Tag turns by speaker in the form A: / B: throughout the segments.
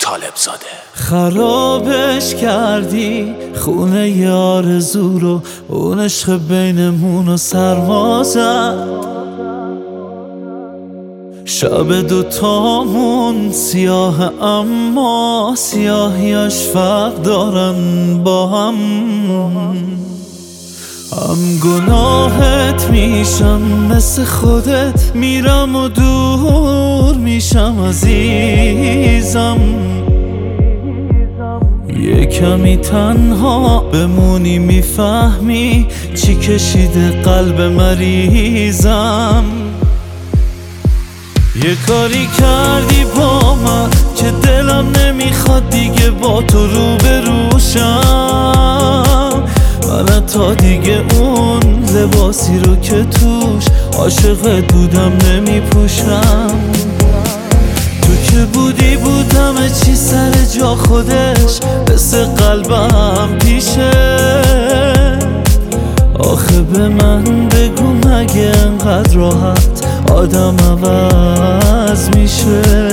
A: طالب زاده.
B: خرابش کردی خونه ی آرزو رو، اون عشق بینمون رو سرما زد. شب دوتامون سیاه اما سیاهیاش فرق دارن با هم گناهت میشم مثل خودت، میرم و دور میشم عزیزم. یه کمی تنها بمونی میفهمی چی کشیده قلب مریضم. یه کاری کردی با من که دلم نمیخواد دیگه با تو روبروشم. من تا دیگه اون لباسی رو که توش عاشقت بودم نمیپوشم. تو که بودی همه چی سر جا خودش، مثل قلبم پیشه. آخه به من بگو مگه انقدر راحت آدم عوض میشه؟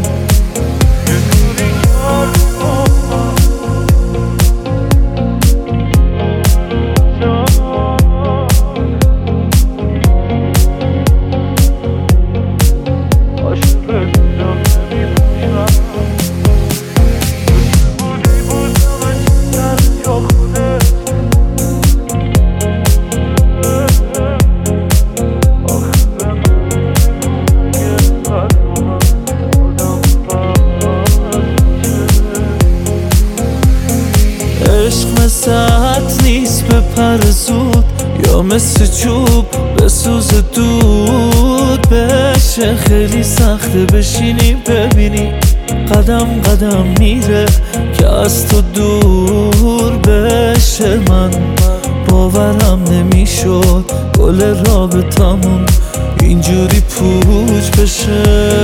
B: عشق مثل عطر نیست به پر زود، یا مثل چوب به سوز دود بشه. خیلی سخته بشینی ببینی قدم قدم میره که از تو دور بشه. من باورم نمیشد گل رابطمون اینجوری پوچ بشه.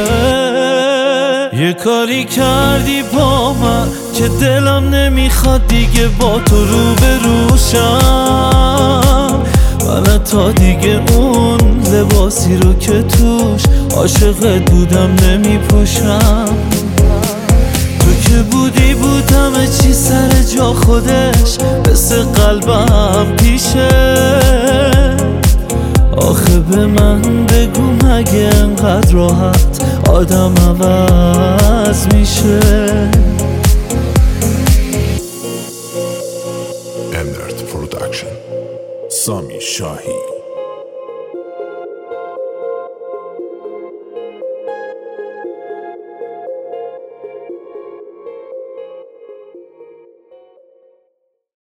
B: یه کاری کردی با من که دلم نمیخواد دیگه با تو روبروشم. من تا دیگه اون لباسی رو که توش عاشقت بودم نمیپوشم. تو که بودی همه چی سر جا خودش، مثل قلبم پیشه. آخه به من بگو مگه انقدر راحت آدم عوض میشه؟
C: امرت پروداکشن، سامی شاهی.